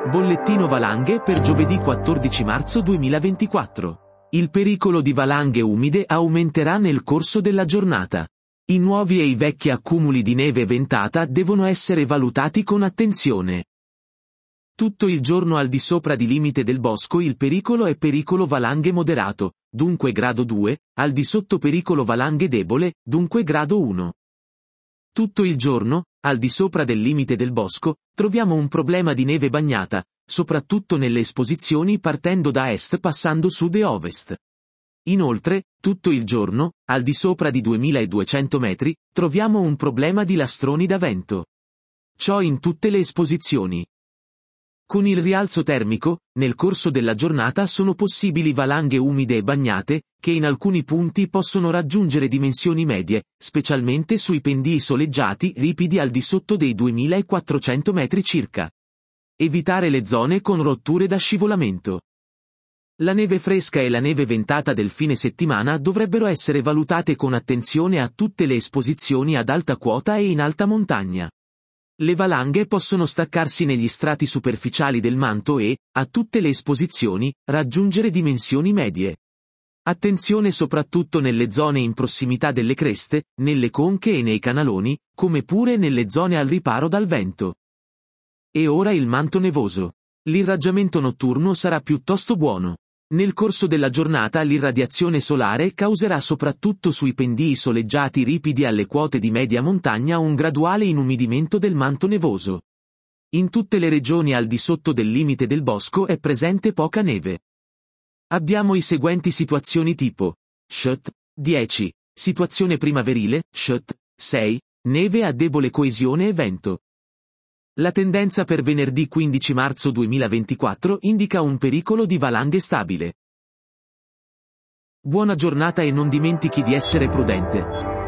Bollettino valanghe per giovedì 14 marzo 2024. Il pericolo di valanghe umide aumenterà nel corso della giornata. I nuovi e i vecchi accumuli di neve ventata devono essere valutati con attenzione. Tutto il giorno al di sopra di limite del bosco il pericolo è pericolo valanghe moderato, dunque grado 2, al di sotto pericolo valanghe debole, dunque grado 1. Tutto il giorno, al di sopra del limite del bosco, troviamo un problema di neve bagnata, soprattutto nelle esposizioni partendo da est passando sud e ovest. Inoltre, tutto il giorno, al di sopra di 2200 metri, troviamo un problema di lastroni da vento. Ciò in tutte le esposizioni. Con il rialzo termico, nel corso della giornata sono possibili valanghe umide e bagnate, che in alcuni punti possono raggiungere dimensioni medie, specialmente sui pendii soleggiati ripidi al di sotto dei 2400 metri circa. Evitare le zone con rotture da scivolamento. La neve fresca e la neve ventata del fine settimana dovrebbero essere valutate con attenzione a tutte le esposizioni ad alta quota e in alta montagna. Le valanghe possono staccarsi negli strati superficiali del manto e, a tutte le esposizioni, raggiungere dimensioni medie. Attenzione soprattutto nelle zone in prossimità delle creste, nelle conche e nei canaloni, come pure nelle zone al riparo dal vento. E ora il manto nevoso. L'irraggiamento notturno sarà piuttosto buono. Nel corso della giornata l'irradiazione solare causerà soprattutto sui pendii soleggiati ripidi alle quote di media montagna un graduale inumidimento del manto nevoso. In tutte le regioni al di sotto del limite del bosco è presente poca neve. Abbiamo i seguenti situazioni tipo. Shut, 10. Situazione primaverile, Shut, 6. Neve a debole coesione e vento. La tendenza per venerdì 15 marzo 2024 indica un pericolo di valanghe stabile. Buona giornata e non dimentichi di essere prudente.